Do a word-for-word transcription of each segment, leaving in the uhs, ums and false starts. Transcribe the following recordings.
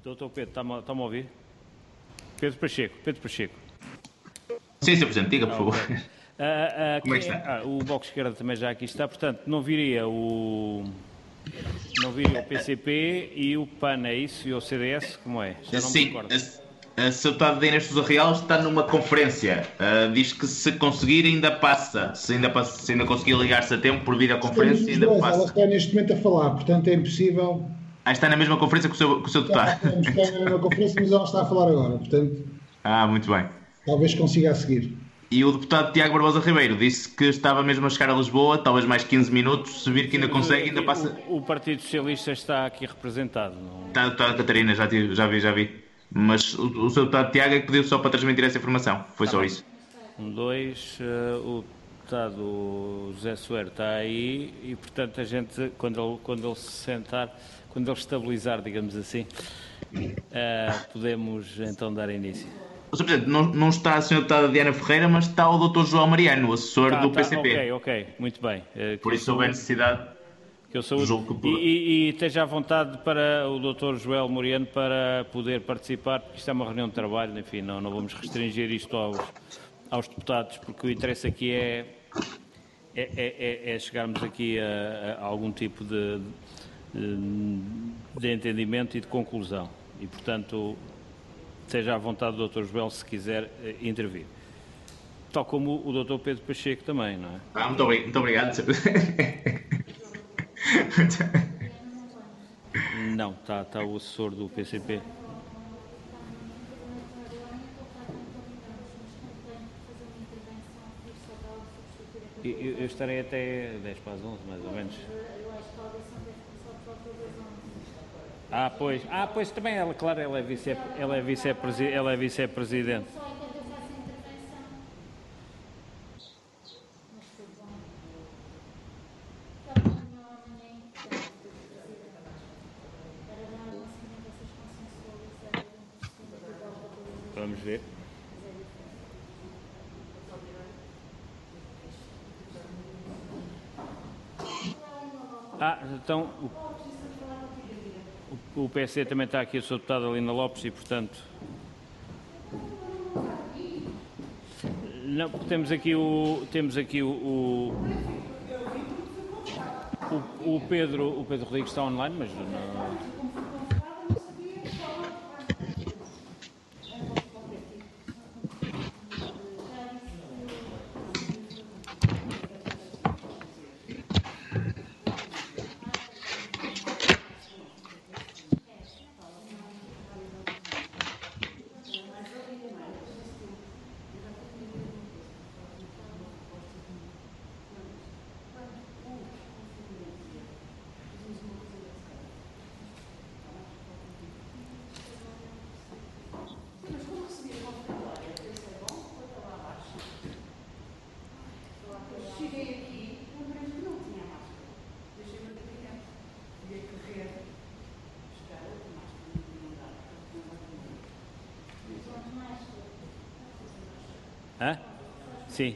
Doutor Pedro, está-me está a ouvir? Pedro Pacheco, Pedro Pacheco. Sim, senhor Presidente, diga, por favor. Okay. Uh, uh, Como é que está? Ah, o Bloco de Esquerda também já aqui está, portanto, não viria o... Não viria o P C P e o P A N, é isso? E o C D S, como é? Já não me Sim, recordo. a, a Sra. Deputada Inês Sousa Real está numa conferência. Uh, diz que se conseguir ainda passa. Se ainda, passa, se ainda conseguir ligar-se a tempo por videoconferência, ainda dois, passa. ela está neste momento a falar, portanto é impossível. Ah, está na mesma conferência que o seu, que o seu deputado. Está, está na mesma conferência, mas ela está a falar agora, portanto... Ah, muito bem. Talvez consiga a seguir. E o deputado Tiago Barbosa Ribeiro disse que estava mesmo a chegar a Lisboa, talvez mais quinze minutos, se vir que ainda consegue, ainda passa... O, o Partido Socialista está aqui representado. Não... Está a deputada Catarina, já, tive, já vi, já vi. Mas o, o seu deputado Tiago é que pediu só para transmitir essa informação. Foi tá só bem. Isso. Um, dois, uh, o deputado José Soeiro está aí e, portanto, a gente, quando ele, quando ele se sentar, quando ele estabilizar, digamos assim, uh, podemos então dar início. senhor Presidente, não, não está a senhora Deputada Diana Ferreira, mas está o doutor João Mariano, o assessor tá, do tá, P C P. Ok, ok, muito bem. Uh, Por isso houve a necessidade... Que eu sou... e, e, e esteja à vontade para o doutor Joel Mariano para poder participar, porque isto é uma reunião de trabalho, enfim, não, não vamos restringir isto aos, aos deputados, porque o interesse aqui é, é, é, é chegarmos aqui a, a algum tipo de, de, de entendimento e de conclusão. E, portanto, esteja à vontade do doutor Joel se quiser intervir. Tal como o doutor Pedro Pacheco também, não é? Ah, muito, obrigado, muito obrigado, senhor Não, está tá o assessor do P C P. Eu, eu estarei até dez para as onze, mais ou menos. Ah, pois, ah, pois também ela, claro, ela é vice-presidente. Ela é vice-presidente. Ela é vice-presidente. Vamos ver. Ah, então o, o P S C também está aqui, a sua deputada Lina Lopes, e portanto... Não, temos aqui o... Temos aqui o... o, o, o Pedro, o Pedro Rodrigues está online, mas não... Hã? Sim.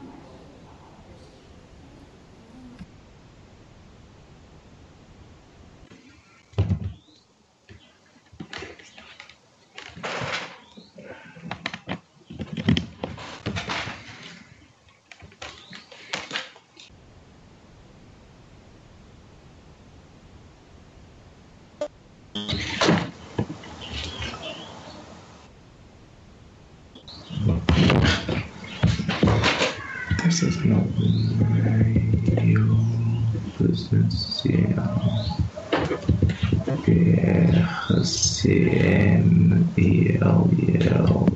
Essas novas meio presencial P R C M e L L.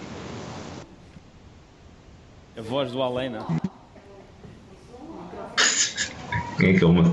A voz do além, não? Quem é que é uma...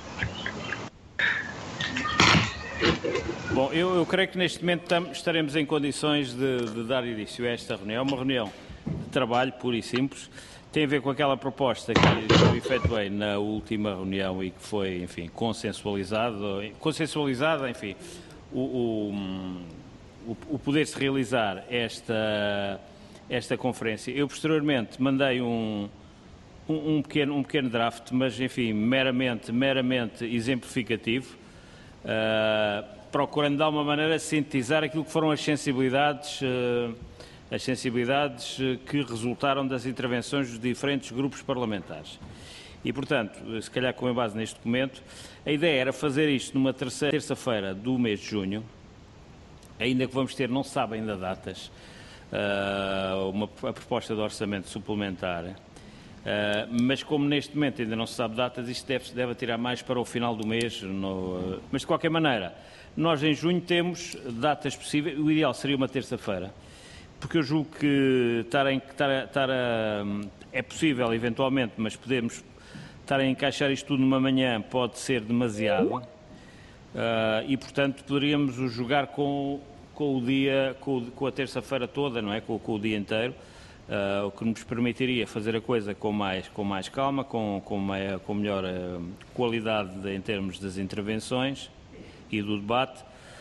Bom, eu, eu creio que neste momento tam, estaremos em condições de, de dar início a esta reunião. É uma reunião de trabalho pura e simples. Tem a ver com aquela proposta que eu efetuei na última reunião e que foi, enfim, consensualizado, consensualizada, enfim, o, o, o poder-se realizar esta, esta conferência. Eu, posteriormente, mandei um, um, um, pequeno, um pequeno draft, mas, enfim, meramente, meramente exemplificativo. Uh, procurando de alguma maneira sintetizar aquilo que foram as sensibilidades, uh, as sensibilidades que resultaram das intervenções dos diferentes grupos parlamentares. E, portanto, se calhar com base neste documento, a ideia era fazer isto numa terça-feira do mês de junho, ainda que vamos ter, não se sabe ainda datas, uh, uma, a proposta de orçamento suplementar, uh, mas como neste momento ainda não se sabe datas, isto deve, deve tirar mais para o final do mês, no, uh, mas de qualquer maneira, nós em junho temos datas possíveis, o ideal seria uma terça-feira, porque eu julgo que estar em, estar, estar a, é possível eventualmente, mas podemos estar a encaixar isto tudo numa manhã pode ser demasiado. Uh, e, portanto, poderíamos o jogar com, com o dia, com, com a terça-feira toda, não é? Com, com o dia inteiro, uh, o que nos permitiria fazer a coisa com mais, com mais calma, com, com, uma, com melhor uh, qualidade de, em termos das intervenções e do debate.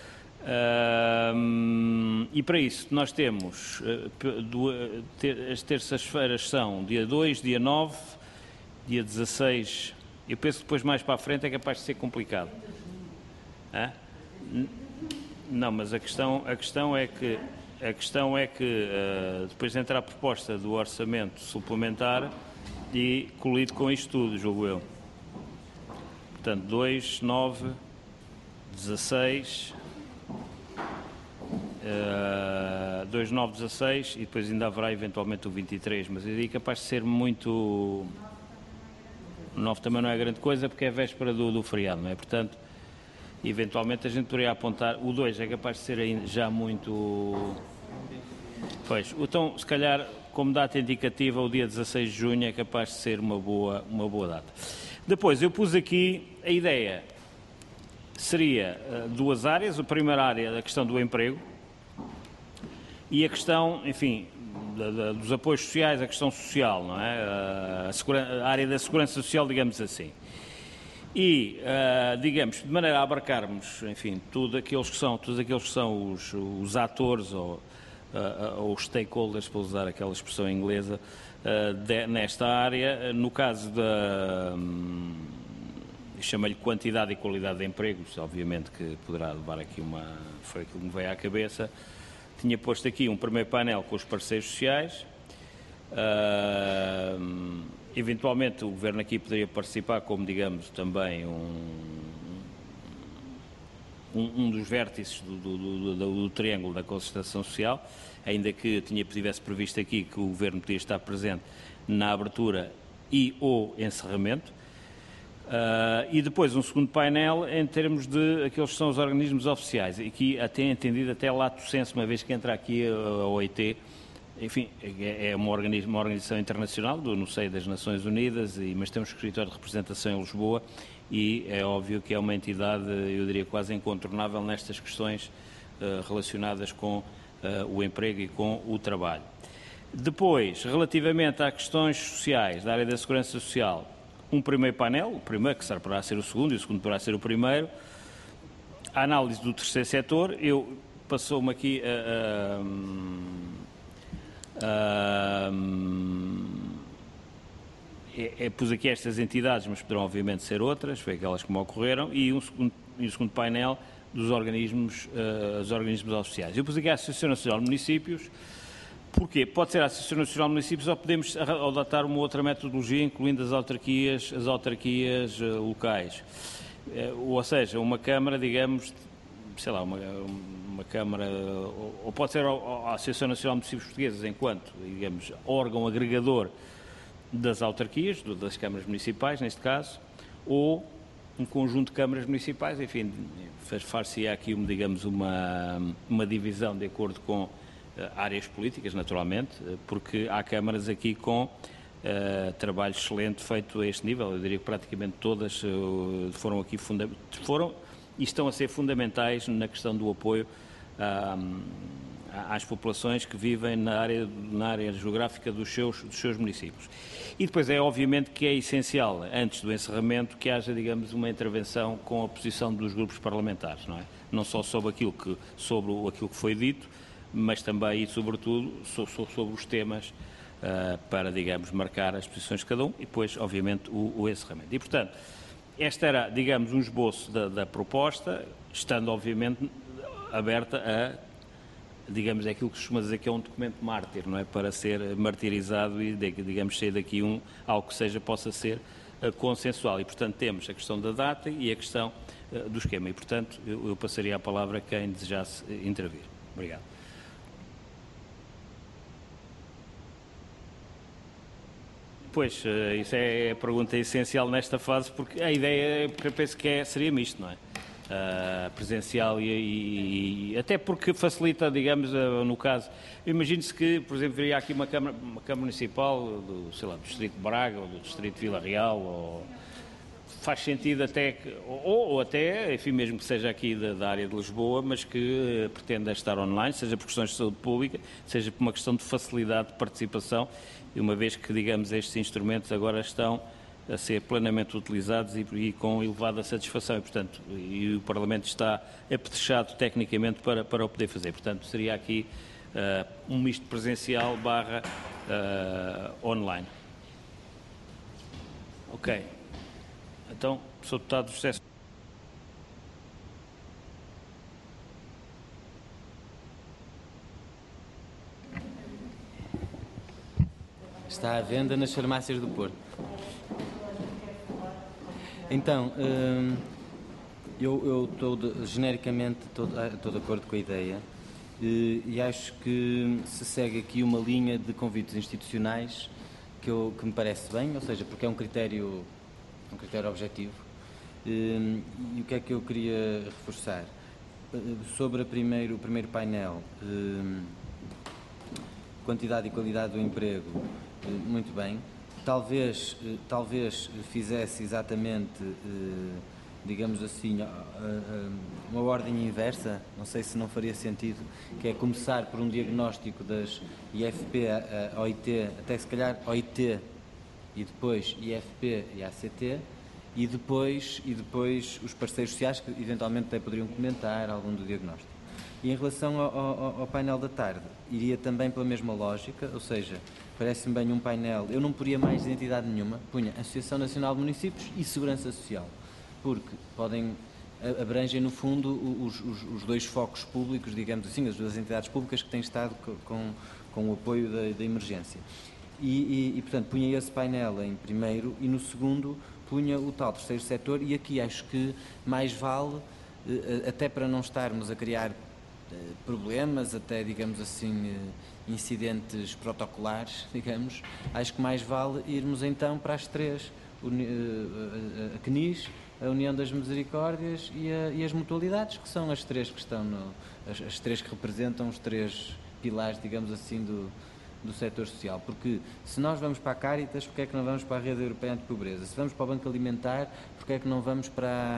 Uh, e para isso nós temos, uh, do, ter, as terças-feiras são dia dois, dia nove, dia dezasseis, eu penso que depois mais para a frente é capaz de ser complicado. Hã? Não, mas a questão, a questão é que, a questão é que uh, depois entra a proposta do orçamento suplementar e colido com isto tudo, julgo eu. Portanto, dois, nove, dezasseis, uh, dois, nove, dezasseis e depois ainda haverá eventualmente o vinte e três, mas eu diria capaz de ser muito... O nove também não é grande coisa porque é véspera do, do feriado, não é? Portanto, eventualmente a gente poderia apontar, o dois é capaz de ser ainda já muito... Pois, então, se calhar, como data indicativa, o dia dezasseis de junho é capaz de ser uma boa, uma boa data. Depois, eu pus aqui a ideia, seria uh, duas áreas, a primeira área da questão do emprego e a questão, enfim, da, da, dos apoios sociais, a questão social, não é? A, segura, a área da segurança social, digamos assim. E, uh, digamos, de maneira a abarcarmos, enfim, tudo aqueles que são, todos aqueles que são os, os atores ou, uh, ou os stakeholders, para usar aquela expressão inglesa, uh, de, nesta área, no caso da, um, chama-lhe quantidade e qualidade de empregos, obviamente que poderá levar aqui uma, foi aquilo que me veio à cabeça, tinha posto aqui um primeiro painel com os parceiros sociais, uh, eventualmente o Governo aqui poderia participar como, digamos, também um, um, um dos vértices do, do, do, do, do triângulo da concertação social, ainda que tinha, tivesse previsto aqui que o Governo podia estar presente na abertura e ou encerramento. Uh, e depois um segundo painel em termos de aqueles que são os organismos oficiais. Aqui até entendido até lato sensu, uma vez que entra aqui a, a O I T, enfim, é uma, organismo, uma organização internacional do, no seio das Nações Unidas, e, mas temos um escritório de representação em Lisboa e é óbvio que é uma entidade, eu diria, quase incontornável nestas questões uh, relacionadas com uh, o emprego e com o trabalho. Depois, relativamente às questões sociais, da área da segurança social, um primeiro painel, o primeiro que será para ser o segundo e o segundo para ser o primeiro, a análise do terceiro setor, eu passou-me aqui a... a Uh, é, é, pus aqui estas entidades, mas poderão obviamente ser outras, foi aquelas que me ocorreram, e um segundo, e um segundo painel dos organismos, uh, os organismos oficiais. Eu pus aqui a Associação Nacional de Municípios, porque pode ser a Associação Nacional de Municípios ou podemos adotar uma outra metodologia, incluindo as autarquias, as autarquias uh, locais. Uh, ou seja, uma Câmara, digamos, sei lá, uma... uma Câmara, ou pode ser a Associação Nacional de Municípios Portugueses, enquanto, digamos, órgão agregador das autarquias, das câmaras municipais, neste caso, ou um conjunto de câmaras municipais, enfim, faz-se aqui, digamos, uma, uma divisão de acordo com uh, áreas políticas, naturalmente, porque há câmaras aqui com uh, trabalho excelente feito a este nível, eu diria que praticamente todas uh, foram aqui fundamentais, foram e estão a ser fundamentais na questão do apoio uh, às populações que vivem na área, na área geográfica dos seus, dos seus municípios. E depois é obviamente que é essencial, antes do encerramento, que haja, digamos, uma intervenção com a posição dos grupos parlamentares, não é? Não só sobre aquilo que, sobre aquilo que foi dito, mas também e sobretudo sobre, sobre os temas uh, para, digamos, marcar as posições de cada um e depois, obviamente, o, o encerramento. E, portanto, este era, digamos, um esboço da, da proposta, estando obviamente aberta a, digamos, é aquilo que se costuma dizer que é um documento mártir, não é? Para ser martirizado e, digamos, sair daqui um, algo que seja, possa ser uh, consensual. E, portanto, temos a questão da data e a questão uh, do esquema. E, portanto, eu, eu passaria a palavra a quem desejasse uh, intervir. Obrigado. Pois, uh, isso é a pergunta essencial nesta fase, porque a ideia, eu penso que é, seria misto, não é? Uh, presencial e, e, e até porque facilita, digamos, uh, no caso, imagine-se que, por exemplo, viria aqui uma Câmara, uma Câmara Municipal do, sei lá, do Distrito de Braga ou do Distrito de Vila Real, ou faz sentido até, que, ou, ou até, enfim, mesmo que seja aqui da, da área de Lisboa, mas que uh, pretenda estar online, seja por questões de saúde pública, seja por uma questão de facilidade de participação, e uma vez que, digamos, estes instrumentos agora estão a ser plenamente utilizados e, e com elevada satisfação e, portanto, e o Parlamento está apetrechado tecnicamente para, para o poder fazer. Portanto, seria aqui uh, um misto presencial barra uh, online. Ok. Então, Senhor Deputado José. Está à venda nas farmácias do Porto. Então, hum, eu estou genericamente estou de acordo com a ideia e, e acho que se segue aqui uma linha de convites institucionais que, eu, que me parece bem, ou seja, porque é um critério, um critério objetivo. Hum, e o que é que eu queria reforçar? Sobre a primeiro, o primeiro painel, hum, quantidade e qualidade do emprego, muito bem. Talvez, talvez fizesse exatamente, digamos assim, uma ordem inversa, não sei se não faria sentido, que é começar por um diagnóstico das I F P a O I T, até se calhar O I T e depois I F P e A C T, e depois, e depois os parceiros sociais que eventualmente até poderiam comentar algum do diagnóstico. E em relação ao, ao, ao painel da tarde, iria também pela mesma lógica, ou seja, parece-me bem um painel, eu não poria mais entidade nenhuma, punha Associação Nacional de Municípios e Segurança Social, porque podem, abrangem no fundo os, os, os dois focos públicos, digamos assim, as duas entidades públicas que têm estado com, com o apoio da, da emergência. E, e, e, portanto, punha esse painel em primeiro e no segundo punha o tal terceiro setor, e aqui acho que mais vale, até para não estarmos a criar problemas, até, digamos assim, incidentes protocolares, digamos, acho que mais vale irmos então para as três, a C N I S, a União das Misericórdias e, a, e as mutualidades, que são as três que estão, no, as, as três que representam os três pilares, digamos assim, do, do setor social. Porque se nós vamos para a Caritas, porque é que não vamos para a Rede Europeia Antipobreza? Se vamos para o Banco Alimentar, porque é que não vamos para,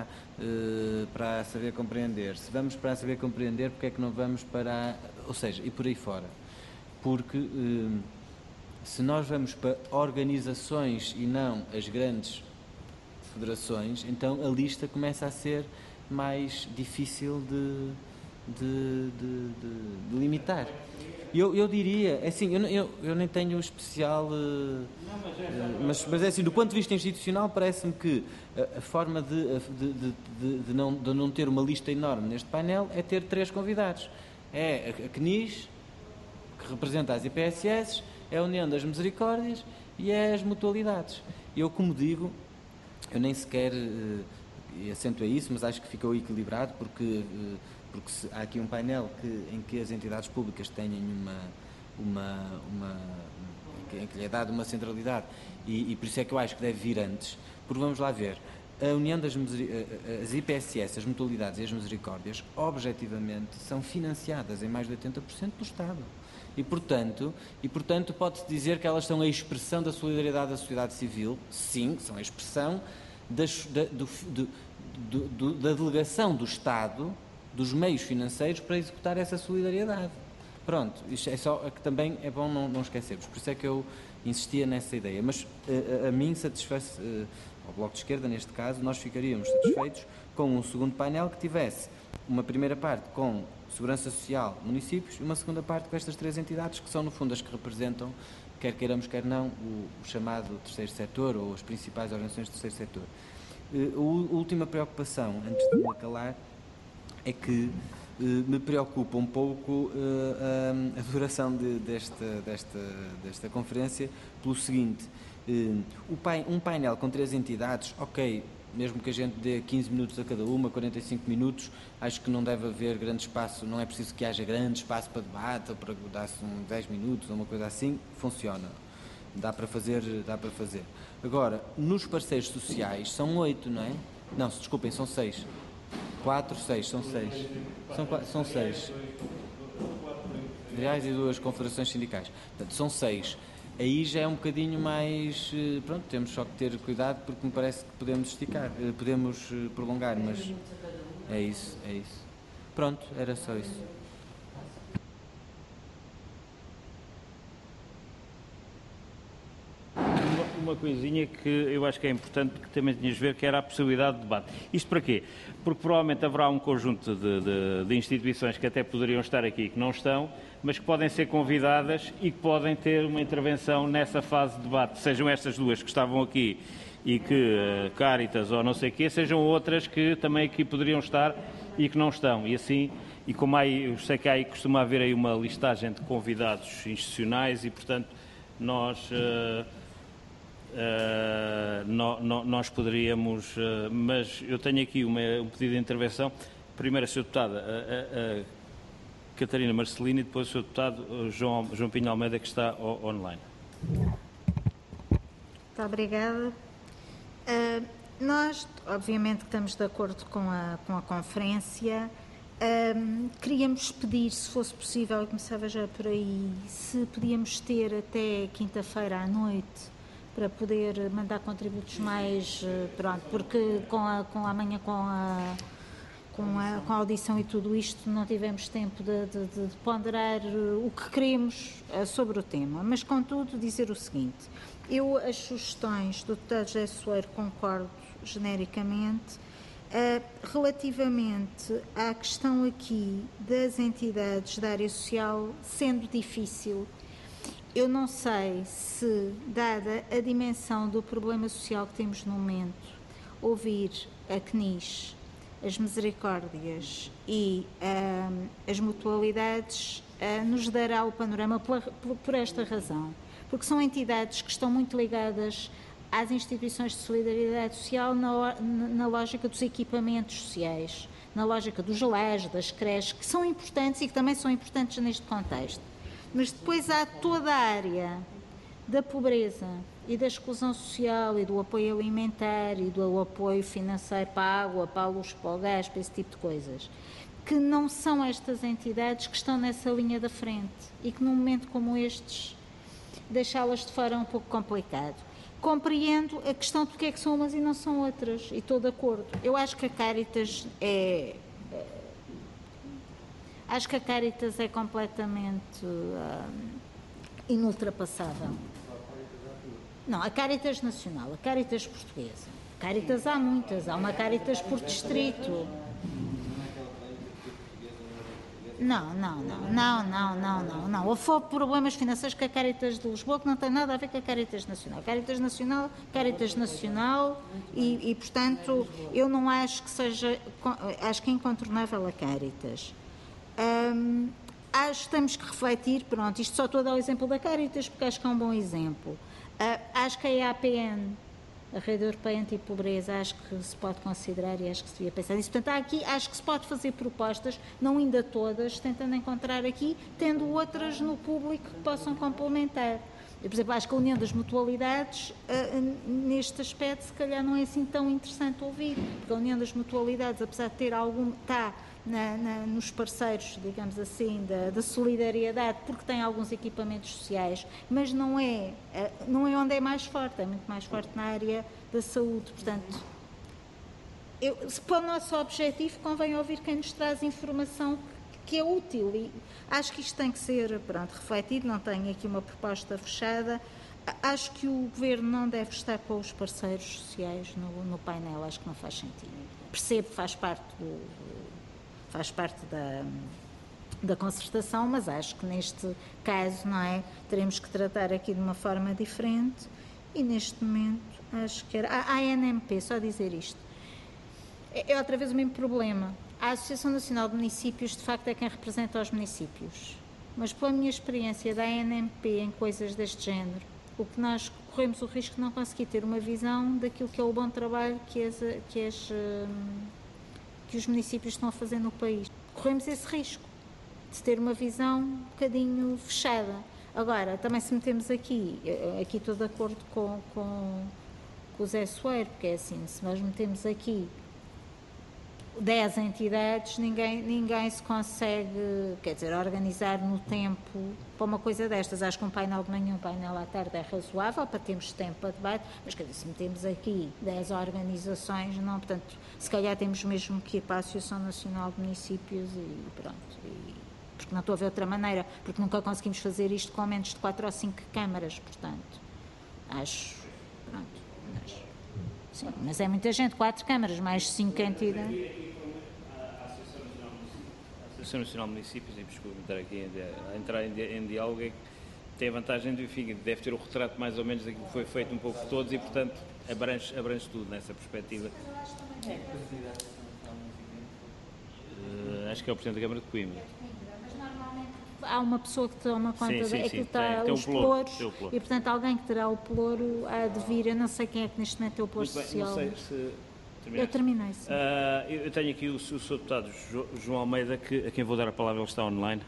uh, para a Saber Compreender? Se vamos para a Saber Compreender, porque é que não vamos para... A... Ou seja, e por aí fora. Porque uh, se nós vamos para organizações e não as grandes federações, então a lista começa a ser mais difícil de, de, de, de, de limitar. Eu, eu diria, assim, eu, eu, eu nem tenho especial, uh, mas, mas é assim, do ponto de vista institucional, parece-me que a, a forma de, de, de, de, de, não, de não ter uma lista enorme neste painel é ter três convidados. É a, a C N I S, que representa as I P S S, é a União das Misericórdias e é as mutualidades. Eu, como digo, eu nem sequer uh, acentuei isso, mas acho que ficou equilibrado, porque... Uh, porque se, há aqui um painel que, em que as entidades públicas têm uma, uma, uma em que lhe é dada uma centralidade e, e por isso é que eu acho que deve vir antes, porque vamos lá ver, a União das as I P S S, as mutualidades e as misericórdias, objetivamente, são financiadas em mais de oitenta por cento pelo Estado. E, portanto, e, portanto pode-se dizer que elas são a expressão da solidariedade da sociedade civil. Sim, são a expressão das, da, do, do, do, do, da delegação do Estado dos meios financeiros para executar essa solidariedade. Pronto, isto é só que também é bom não, não esquecermos, por isso é que eu insistia nessa ideia, mas a, a mim satisfaz, ao Bloco de Esquerda neste caso, nós ficaríamos satisfeitos com um segundo painel que tivesse uma primeira parte com Segurança Social, municípios, e uma segunda parte com estas três entidades que são no fundo as que representam, quer queiramos quer não, o, o chamado terceiro setor ou as principais organizações do terceiro setor. A última preocupação, antes de me calar, é que uh, me preocupa um pouco uh, a, a duração de, desta, desta, desta conferência, pelo seguinte, uh, o pai, um painel com três entidades, ok, mesmo que a gente dê quinze minutos a cada uma, quarenta e cinco minutos, acho que não deve haver grande espaço, não é preciso que haja grande espaço para debate, ou para dar-se um dez minutos, ou uma coisa assim, funciona. Dá para fazer, dá para fazer. Agora, nos parceiros sociais, são oito, não é? Não, desculpem, são seis. Quatro, seis, são seis. São, são seis. Federais e duas confederações sindicais. Portanto, são seis. Aí já é um bocadinho mais... Pronto, temos só que ter cuidado, porque me parece que podemos esticar, podemos prolongar, mas... É isso, é isso. Pronto, era só isso. Uma coisinha que eu acho que é importante que também tinhas de ver, que era a possibilidade de debate. Isto para quê? Porque provavelmente haverá um conjunto de, de, de instituições que até poderiam estar aqui e que não estão, mas que podem ser convidadas e que podem ter uma intervenção nessa fase de debate. Sejam estas duas que estavam aqui e que uh, Cáritas ou não sei o quê, sejam outras que também aqui poderiam estar e que não estão. E assim, e como há, eu sei que há aí, costuma haver aí uma listagem de convidados institucionais e, portanto, nós... Uh, Uh, no, no, nós poderíamos, uh, mas eu tenho aqui uma, um pedido de intervenção. Primeiro a senhora Deputada a, a, a Catarina Marcelino e depois o senhor Deputado João, João Pinho Almeida, que está o, online. Muito obrigada. Uh, nós, obviamente, estamos de acordo com a, com a conferência. Uh, queríamos pedir, se fosse possível, e começava já por aí, se podíamos ter até quinta-feira à noite para poder mandar contributos mais, pronto, porque com a, com amanhã com a, com, a, com a audição e tudo isto não tivemos tempo de, de, de ponderar o que queremos sobre o tema, mas contudo dizer o seguinte, eu as sugestões do deputado José Soeiro concordo genericamente, uh, relativamente à questão aqui das entidades da área social, sendo difícil. Eu não sei se, dada a dimensão do problema social que temos no momento, ouvir a C N I S, as misericórdias e uh, as mutualidades uh, nos dará o panorama por, por esta razão. Porque são entidades que estão muito ligadas às instituições de solidariedade social na, na lógica dos equipamentos sociais, na lógica dos lares, das creches, que são importantes e que também são importantes neste contexto. Mas depois há toda a área da pobreza e da exclusão social e do apoio alimentar e do apoio financeiro para a água, para a luz, para o gás, para esse tipo de coisas, que não são estas entidades que estão nessa linha da frente e que num momento como estes deixá-las de fora é um pouco complicado. Compreendo a questão de porque é que são umas e não são outras, e estou de acordo. Eu acho que a Cáritas é... Acho que a Cáritas é completamente uh, inultrapassável. Não, a Cáritas nacional, a Cáritas portuguesa. Cáritas há muitas, há uma Cáritas por distrito. Não, não, não, não, não, não, não, não. Houve problemas financeiros com a Cáritas de Lisboa que não tem nada a ver com a Cáritas Nacional. Cáritas Nacional, Cáritas Nacional e, e, portanto, eu não acho que seja, acho que é incontornável a Cáritas. Hum, acho que temos que refletir, pronto, isto só estou a dar o exemplo da Cáritas porque acho que é um bom exemplo. Uh, acho que a E A P N, a Rede Europeia Antipobreza, acho que se pode considerar e acho que se devia pensar nisso. Portanto, há aqui, acho que se pode fazer propostas, não ainda todas, tentando encontrar aqui, tendo outras no público que possam complementar. Eu, por exemplo, acho que a União das Mutualidades, uh, neste aspecto, se calhar não é assim tão interessante ouvir, porque a União das Mutualidades, apesar de ter algum... Está, Na, na, nos parceiros, digamos assim, da, da solidariedade, porque tem alguns equipamentos sociais, mas não é, não é onde é mais forte, é muito mais forte na área da saúde. Portanto, eu, para o nosso objetivo, convém ouvir quem nos traz informação que, que é útil, e acho que isto tem que ser, pronto, refletido, não tenho aqui uma proposta fechada. Acho que o Governo não deve estar com os parceiros sociais no, no painel, acho que não faz sentido. Percebo que faz parte do... faz parte da, da concertação, mas acho que neste caso, não é, teremos que tratar aqui de uma forma diferente e neste momento acho que era... A A N M P, só dizer isto, é, é outra vez o mesmo problema. A Associação Nacional de Municípios, de facto, é quem representa os municípios. Mas pela minha experiência da A N M P em coisas deste género, o que nós corremos o risco de não conseguir ter uma visão daquilo que é o bom trabalho que, as, que, as, que os municípios estão a fazer no país. Corremos esse risco de ter uma visão um bocadinho fechada. Agora, também se metemos aqui, aqui estou de acordo com, com, com o Zé Soeiro, porque é assim, se nós metemos aqui dez entidades, ninguém, ninguém se consegue, quer dizer, organizar no tempo para uma coisa destas. Acho que um painel de manhã, um painel à tarde é razoável para termos tempo para debate, mas quer dizer, se metemos aqui dez organizações, não, portanto, se calhar temos mesmo que ir para a Associação Nacional de Municípios e pronto, e, porque não estou a ver outra maneira, porque nunca conseguimos fazer isto com menos de quatro ou cinco câmaras, portanto, acho, pronto, mas, sim, mas é muita gente, quatro câmaras, mais cinco entidades. A Associação Nacional de Municípios, e desculpe estar aqui a entrar em, em diálogo, é que tem a vantagem de, enfim, deve ter o retrato mais ou menos daquilo que foi feito um pouco de todos e, portanto, abrange, abrange tudo nessa perspectiva. Uh, acho que é o Presidente da Câmara de Coimbra. Mas normalmente há uma pessoa que toma conta, sim, sim, é sim. que está tem, os tem ploro, pelouros, ploro. E, portanto, alguém que terá o pelouro há de vir, eu não sei quem é que neste momento é o pelouro social. Não sei se... Eu terminei, sim. Uh, eu tenho aqui o, o senhor Deputado João Almeida, que, a quem vou dar a palavra, ele está online.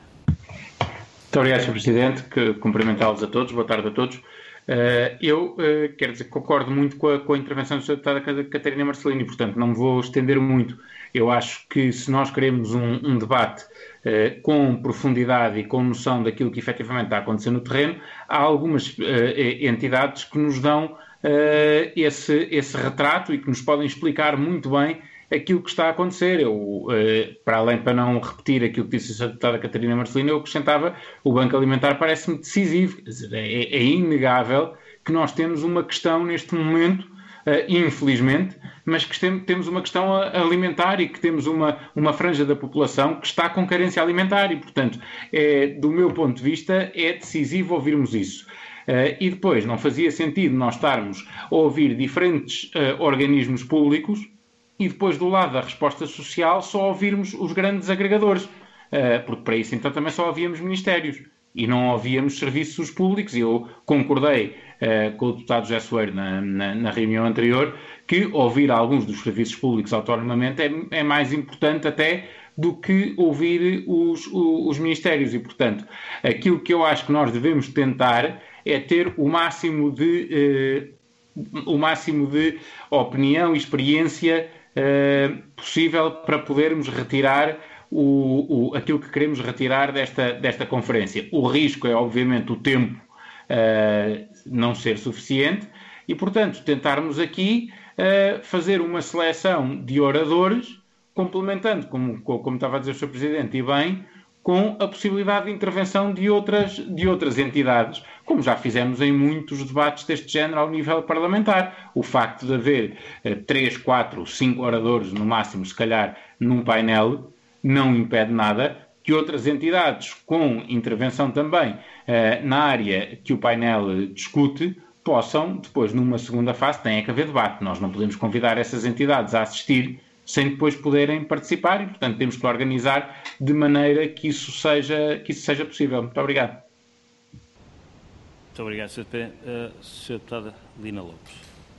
Muito obrigado, senhor Presidente, que cumprimentá-los a todos, boa tarde a todos. Uh, eu uh, quero dizer que concordo muito com a, com a intervenção do senhor Deputada Catarina Marcelino e, portanto, não me vou estender muito. Eu acho que se nós queremos um, um debate uh, com profundidade e com noção daquilo que efetivamente está a acontecer no terreno, há algumas uh, entidades que nos dão Uh, esse, esse retrato e que nos podem explicar muito bem aquilo que está a acontecer. Eu, uh, para além, para não repetir aquilo que disse a deputada Catarina Marcelino, eu acrescentava, o Banco Alimentar parece-me decisivo. Quer dizer, é, é inegável que nós temos uma questão neste momento, uh, infelizmente, mas que tem, temos uma questão alimentar e que temos uma, uma franja da população que está com carência alimentar e, portanto, é, do meu ponto de vista, é decisivo ouvirmos isso. Uh, e depois, não fazia sentido nós estarmos a ouvir diferentes uh, organismos públicos e depois, do lado da resposta social, só ouvirmos os grandes agregadores, uh, porque para isso então também só ouvíamos ministérios e não ouvíamos serviços públicos. E eu concordei uh, com o deputado José Soeiro na, na, na reunião anterior que ouvir alguns dos serviços públicos autonomamente é, é mais importante até do que ouvir os, os, os ministérios. E, portanto, aquilo que eu acho que nós devemos tentar é ter o máximo de, eh, o máximo de opinião e experiência eh, possível para podermos retirar o, o, aquilo que queremos retirar desta, desta conferência. O risco é, obviamente, o tempo eh, não ser suficiente e, portanto, tentarmos aqui eh, fazer uma seleção de oradores, complementando, como, como estava a dizer o senhor Presidente, e bem, com a possibilidade de intervenção de outras, de outras entidades, como já fizemos em muitos debates deste género ao nível parlamentar. O facto de haver eh, três, quatro, cinco oradores, no máximo, se calhar, num painel, não impede nada que outras entidades, com intervenção também eh, na área que o painel discute, possam, depois, numa segunda fase, tem que haver debate. Nós não podemos convidar essas entidades a assistir sem depois poderem participar e, portanto, temos que organizar de maneira que isso seja, que isso seja possível. Muito obrigado. Muito obrigado, senhor Deputada Lina Lopes.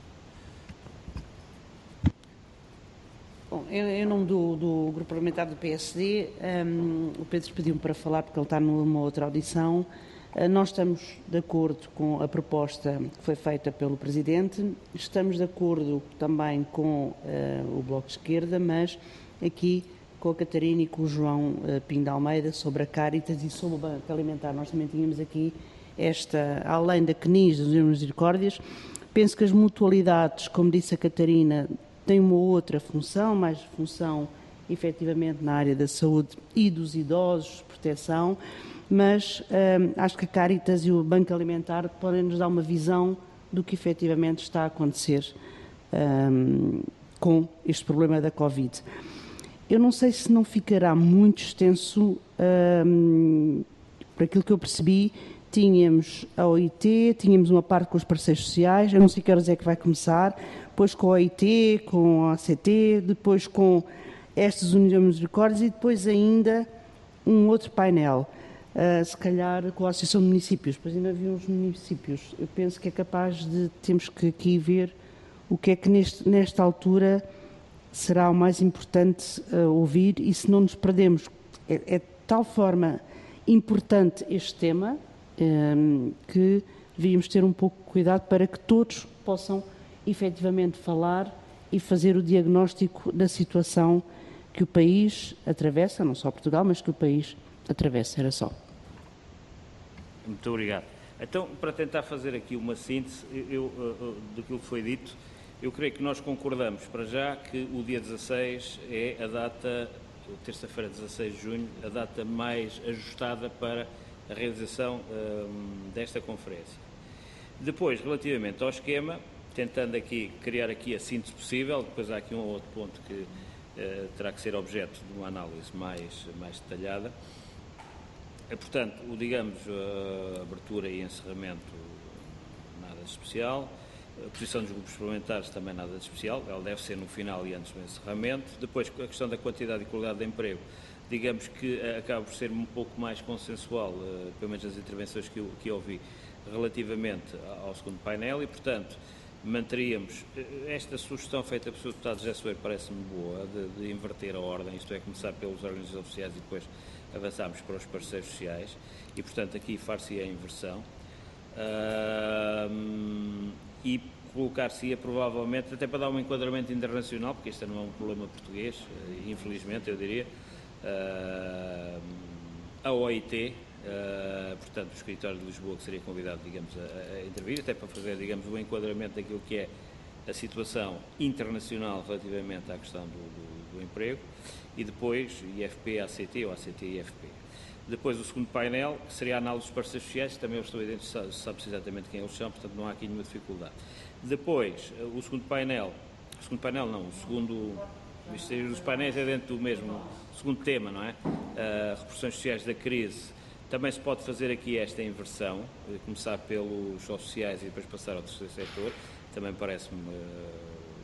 Bom, eu, em nome do, do Grupo Parlamentar do P S D, um, o Pedro pediu-me para falar porque ele está numa outra audição. Uh, nós estamos de acordo com a proposta que foi feita pelo Presidente, estamos de acordo também com uh, o Bloco de Esquerda, mas aqui com a Catarina e com o João uh, Pinho de Almeida sobre a Cáritas e sobre o Banco Alimentar. Nós também tínhamos aqui esta, além da C N I S, das Misericórdias, penso que as mutualidades, como disse a Catarina, têm uma outra função, mais função efetivamente na área da saúde e dos idosos, proteção, mas hum, acho que a Cáritas e o Banco Alimentar podem nos dar uma visão do que efetivamente está a acontecer hum, com este problema da Covid. Eu não sei se não ficará muito extenso, hum, por aquilo que eu percebi, tínhamos a O I T, tínhamos uma parte com os parceiros sociais, eu não sei que horas é que vai começar, depois com a O I T, com a A C T, depois com estas União de Misericórdias e depois ainda um outro painel, uh, se calhar com a Associação de Municípios, depois ainda havia uns municípios. Eu penso que é capaz de, temos que aqui ver o que é que neste, nesta altura será o mais importante uh, ouvir e se não nos perdemos. É, é de tal forma importante este tema um, que devíamos ter um pouco de cuidado para que todos possam efetivamente falar e fazer o diagnóstico da situação que o país atravessa, não só Portugal, mas que o país atravessa, era só. Muito obrigado. Então, para tentar fazer aqui uma síntese eu, eu, daquilo que foi dito, eu creio que nós concordamos, para já, que o dia dezasseis é a data, terça-feira, dezasseis de junho, a data mais ajustada para a realização hum, desta conferência. Depois, relativamente ao esquema, tentando aqui criar aqui a síntese possível, depois há aqui um outro ponto que Uh, terá que ser objeto de uma análise mais, mais detalhada. Uh, portanto, o, digamos, uh, abertura e encerramento, nada de especial. A posição dos grupos parlamentares também nada de especial, ela deve ser no final e antes do encerramento. Depois, a questão da quantidade e qualidade de emprego, digamos que uh, acaba por ser um pouco mais consensual, uh, pelo menos nas intervenções que eu, que eu ouvi, relativamente ao segundo painel e, portanto, manteríamos esta sugestão feita pelo senhor Deputado José Soeiro, parece-me boa, de, de inverter a ordem, isto é, começar pelos organismos oficiais e depois avançarmos para os parceiros sociais e, portanto, aqui far-se a inversão uh, e colocar-se-ia provavelmente, até para dar um enquadramento internacional, porque este não é um problema português, infelizmente, eu diria, uh, a O I T, Uh, portanto, o escritório de Lisboa que seria convidado, digamos, a, a intervir, até para fazer, digamos, o enquadramento daquilo que é a situação internacional relativamente à questão do, do, do emprego e depois I F P, A C T ou A C T e I F P. Depois o segundo painel, que seria a análise dos parceiros sociais, também eu estou identificado, sabe-se exatamente quem eles são, portanto não há aqui nenhuma dificuldade. Depois, o segundo painel, o segundo painel não, o segundo, os painéis é dentro do mesmo, o segundo tema, não é? Uh, repressões sociais da crise. Também se pode fazer aqui esta inversão, começar pelos sociais e depois passar ao terceiro setor, também parece-me uh,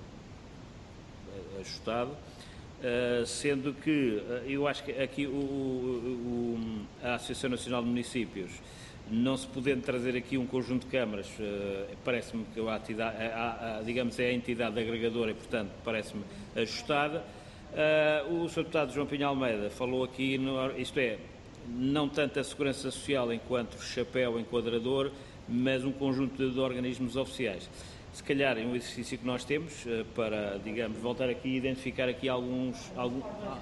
ajustado, uh, sendo que uh, eu acho que aqui o, o, a Associação Nacional de Municípios, não se podendo trazer aqui um conjunto de câmaras, uh, parece-me que a entidade, a, a, digamos, é a entidade agregadora e, portanto, parece-me ajustada. Uh, o senhor Deputado João Pinho Almeida falou aqui, no, isto é, não tanto a Segurança Social enquanto chapéu enquadrador, mas um conjunto de, de organismos oficiais. Se calhar é um exercício que nós temos uh, para, digamos, voltar aqui e identificar aqui alguns... Algum...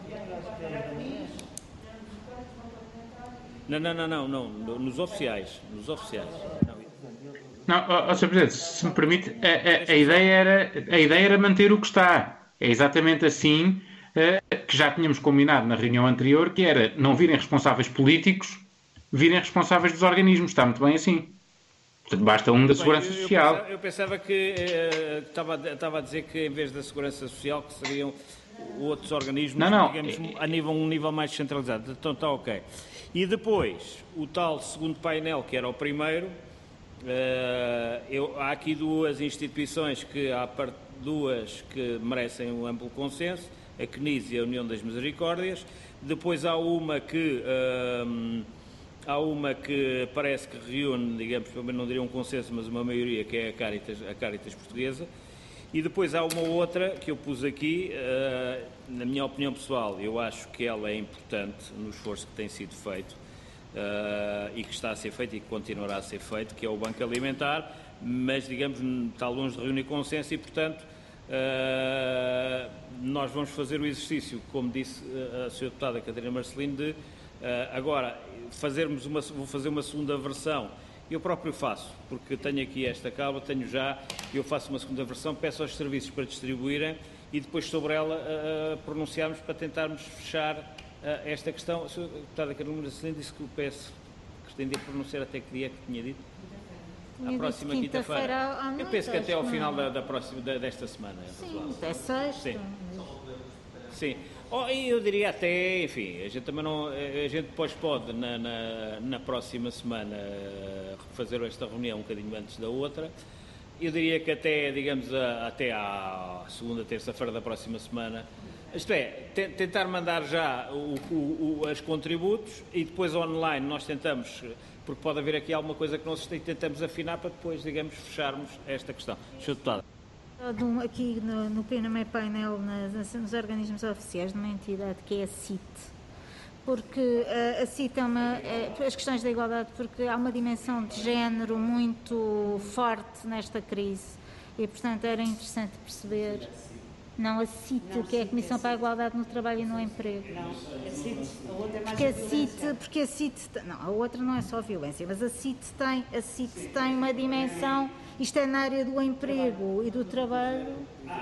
Não, não, não, não, não, nos oficiais, nos oficiais. Não, ó, ó, senhor Presidente, se me permite, a, a, a, ideia era, a ideia era manter o que está. É exatamente assim... que já tínhamos combinado na reunião anterior, que era não virem responsáveis políticos, virem responsáveis dos organismos. Está muito bem assim. Portanto, basta um da bem, Segurança eu, Social. Eu pensava, eu pensava que uh, estava, estava a dizer que em vez da Segurança Social, que seriam outros organismos, não, não. digamos, a nível, um nível mais centralizado. Então está ok. E depois, o tal segundo painel, que era o primeiro, uh, eu, há aqui duas instituições, que há part, duas que merecem um amplo consenso, a C N I S e a União das Misericórdias. Depois há uma que hum, há uma que parece que reúne, digamos, não diria um consenso, mas uma maioria, que é a Caritas, a Caritas Portuguesa. E depois há uma outra que eu pus aqui, uh, na minha opinião pessoal, eu acho que ela é importante no esforço que tem sido feito uh, e que está a ser feito e que continuará a ser feito, que é o Banco Alimentar, mas, digamos, está longe de reunir consenso e, portanto, Uh, nós vamos fazer o exercício, como disse a senhora Deputada Catarina Marcelino, de uh, agora fazermos uma, vou fazer uma segunda versão. Eu próprio faço, porque tenho aqui esta calma, tenho já, eu faço uma segunda versão, peço aos serviços para distribuírem e depois sobre ela uh, pronunciarmos para tentarmos fechar uh, esta questão. A senhora Deputada Catarina Marcelino disse que o P S pretendia pronunciar até que dia que tinha dito? A próxima quinta-feira. Quinta eu penso que até ao final da, da próxima, da, desta semana. Sim, até sexta. Sim. Sim. Oh, e eu diria até, enfim, a gente também não. A gente depois pode, na, na, na próxima semana, fazer esta reunião um bocadinho antes da outra. Eu diria que até, digamos, a, até à segunda, terça-feira da próxima semana, Isto é, tentar mandar já o, o, o, os contributos e depois online nós tentamos, porque pode haver aqui alguma coisa que nós tentamos afinar para depois, digamos, fecharmos esta questão. senhor Deputado. Aqui no, no primeiro painel, nas, nos organismos oficiais de uma entidade que é a C I T, porque uh, a C I T é uma, uh, as questões da igualdade, porque há uma dimensão de género muito forte nesta crise e, portanto, era interessante perceber. Não, a C I T, que é a Comissão para a Igualdade no Trabalho e no Emprego. Não, a C I T, a outra é mais porque a C I T, porque a C I T, não, a outra não é só violência, mas a C I T tem, a C I T tem uma dimensão, isto é na área do emprego e do trabalho.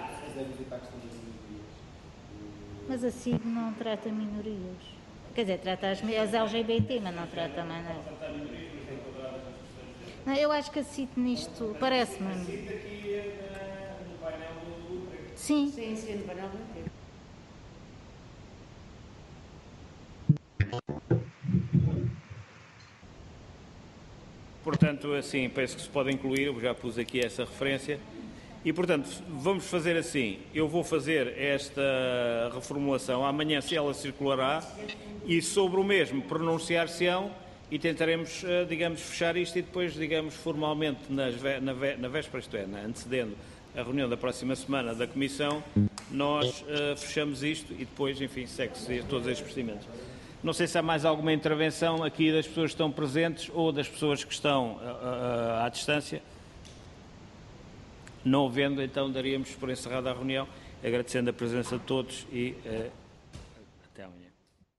Mas a C I T não trata minorias. Quer dizer, trata as, as L G B T, mas não trata mais nada. Não, eu acho que a C I T nisto parece-me. Sim. Sim, sim, no painel do emprego. Portanto, assim, penso que se pode incluir, eu já pus aqui essa referência. E, portanto, vamos fazer assim, eu vou fazer esta reformulação, amanhã se ela circulará, e sobre o mesmo pronunciar-se-ão e tentaremos, digamos, fechar isto e depois, digamos, formalmente, nas, na, na véspera, isto é, antecedendo a reunião da próxima semana da Comissão, nós uh, fechamos isto e depois, enfim, segue-se todos estes procedimentos. Não sei se há mais alguma intervenção aqui das pessoas que estão presentes ou das pessoas que estão uh, uh, à distância. Não havendo, então daríamos por encerrada a reunião, agradecendo a presença de todos e uh, até amanhã.